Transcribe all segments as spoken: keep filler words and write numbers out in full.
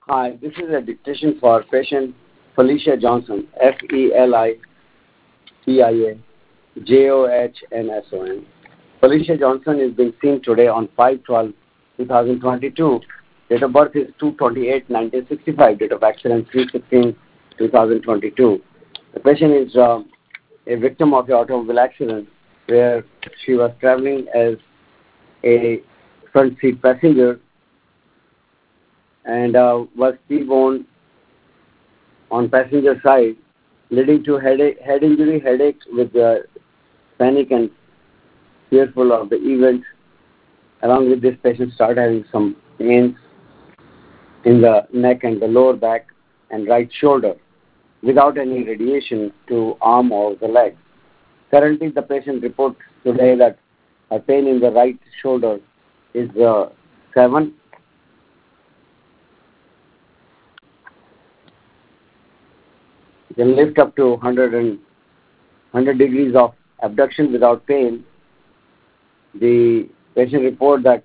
Hi, this is a dictation for patient Felicia Johnson, F E L I C I A J O H N S O N. Felicia Johnson is being seen today on five twelve twenty twenty-two. Date of birth is two twenty-eight nineteen sixty-five. Date of accident three sixteen twenty twenty-two. The patient is uh, a victim of an automobile accident where she was traveling as a front seat passenger and uh, was T-boned on passenger side, leading to headache, head injury, headache with uh, panic and fearful of the event. Along with this, patient started having some pains in the neck and the lower back and right shoulder without any radiation to arm or the leg. Currently, the patient reports today that her pain in the right shoulder is uh, seven. You can lift up to one hundred, and one hundred degrees of abduction without pain. The patient report that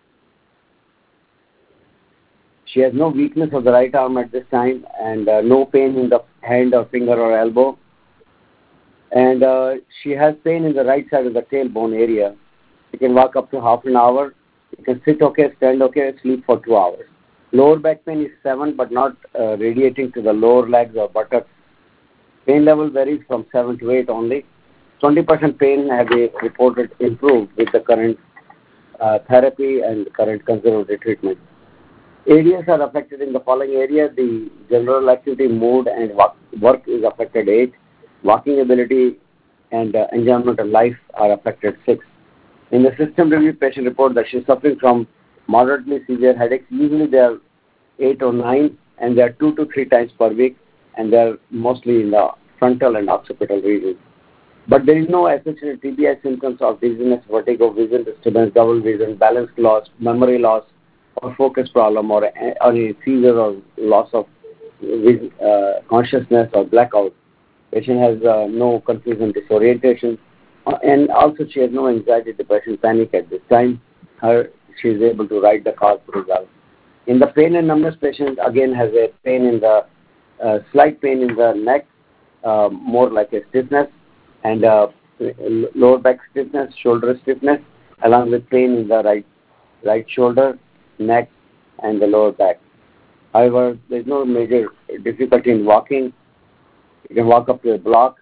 she has no weakness of the right arm at this time and uh, no pain in the hand or finger or elbow. And uh, she has pain in the right side of the tailbone area. You can walk up to half an hour. You can sit okay, stand okay, sleep for two hours. Lower back pain is seven, but not uh, radiating to the lower legs or buttocks. Pain level varies from seven to eight only. twenty percent pain have been reported improved with the current uh, therapy and current conservative treatment. Areas are affected in the following area. The general activity, mood, and work, work is affected eight. Walking ability and uh, enjoyment of life are affected six. In the system review, patient report that she is suffering from moderately severe headaches. Usually they are eight or nine, and they are two to three times per week, and they are mostly in the frontal and occipital region. But there is no associated T B I symptoms of dizziness, vertigo, vision disturbance, double vision, balance loss, memory loss, or focus problem, or any seizure or loss of vision, uh, consciousness or blackout. Patient has uh, no confusion, disorientation, uh, and also she has no anxiety, depression, panic at this time. Her, she is able to ride the car pretty well. In the pain and numbness, patient again has a pain in the uh, slight pain in the neck, uh, more like a stiffness, and uh, lower back stiffness, shoulder stiffness, along with pain in the right right shoulder, neck, and the lower back. However, there is no major difficulty in walking. You can walk up to a block.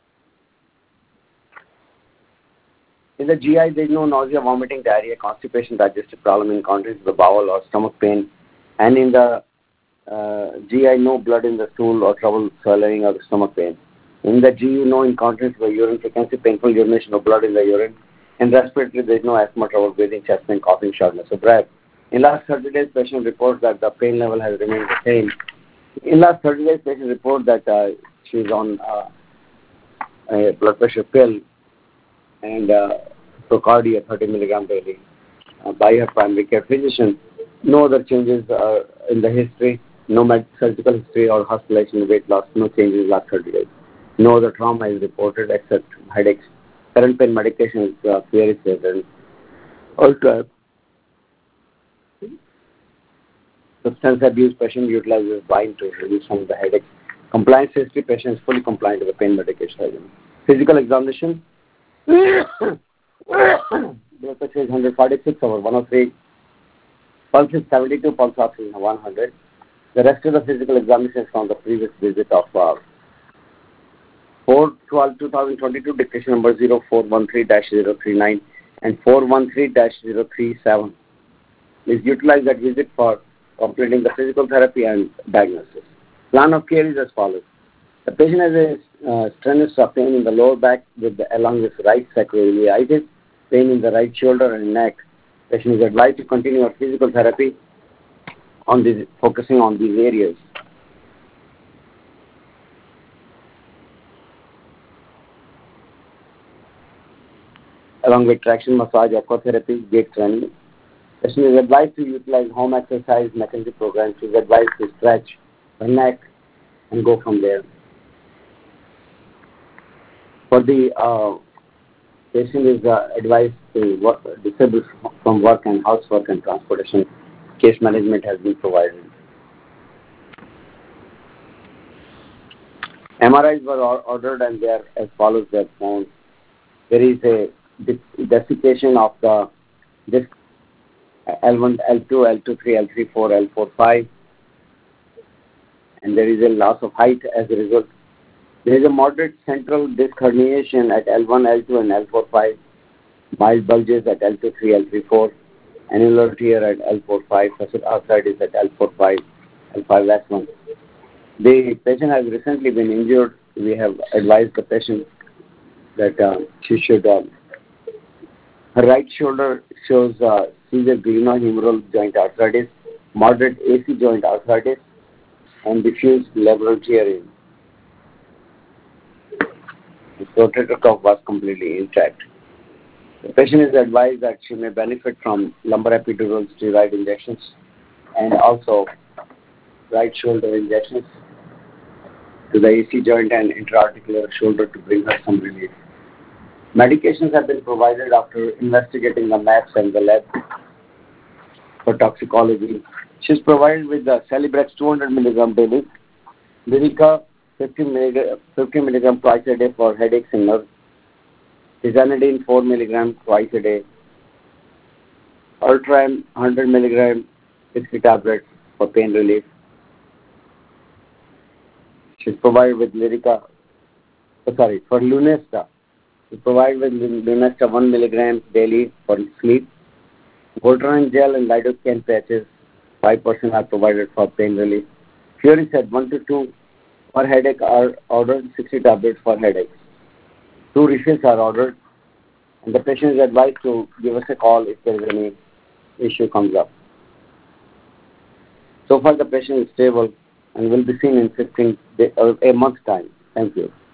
In the G I, there is no nausea, vomiting, diarrhea, constipation, digestive problem, incontinence of the bowel, or stomach pain. And in the uh, G I, no blood in the stool or trouble swallowing or stomach pain. In the G U, no incontinence by urine frequency, painful urination, no blood in the urine. In respiratory, there is no asthma, trouble breathing, chest pain, coughing, shortness of breath. In last thirty days, patient reports that the pain level has remained the same. In last thirty days, patient report that uh, she is on uh, a blood pressure pill and uh, Procardia thirty milligram daily uh, by her primary care physician. No other changes uh, in the history, no med- surgical history or hospitalization, weight loss, no changes in last thirty days. No other trauma is reported except headaches. Current pain medication is uh, very safe and also substance abuse patient utilizes wine to reduce some of the headaches. Compliance history, patient is fully compliant with the pain medication. Physical examination, blood pressure is one forty-six over one oh three, pulse is seventy-two, pulse oxygen is one hundred. The rest of the physical examination is from the previous visit of uh, four twelve twenty twenty-two, dictation number zero four one three dash zero three nine and four one three dash zero three seven. Please utilize that visit for completing the physical therapy and diagnosis. Plan of care is as follows. The patient has a uh, strenuous pain in the lower back with the, along with right sacroiliitis, pain in the right shoulder and neck. Patient is advised to continue our physical therapy on this, focusing on these areas. Along with traction massage, aquatherapy, gait training. Patient is advised to utilize home exercise mechanism programs. She is advised to stretch the neck and go from there. For the uh, patient is uh, advised to work, disable from work and housework and transportation. Case management has been provided. M R Is were or- ordered and they are as follows: they are found. There is a de- desiccation of the disc L one, L two, L two three, L three four, L four five, and there is a loss of height as a result. There is a moderate central disc herniation at L one, L two, and L four five, mild bulges at L two three, L three four, annular tear at L four five, facet arthritis at L four five, L five S one. The patient has recently been injured. We have advised the patient that uh, she should, uh, her right shoulder shows uh, severe glenohumeral joint arthritis, moderate A C joint arthritis, and diffuse labral tearing. The rotator cuff was completely intact. The patient is advised that she may benefit from lumbar epidural steroid injections and also right shoulder injections to the A C joint and intra-articular shoulder to bring her some relief. Medications have been provided after investigating the maps and the lab for toxicology. She is provided with the Celebrex two hundred milligram daily, Lyrica fifty milligram twice a day for headaches and nerves, Tizanidine four milligram twice a day, Ultram one hundred milligram sixty tablets for pain relief. She is provided with Lyrica, oh, sorry, for Lunesta. She is provided with Lunesta one milligram daily for sleep. Voltaren gel and lidocaine patches, five percent are provided for pain relief. Furiset one to two per headache are ordered, sixty tablets for headaches. Two refills are ordered, and the patient is advised to give us a call if there is any issue comes up. So far, the patient is stable and will be seen in fifteen day, or a month's time. Thank you.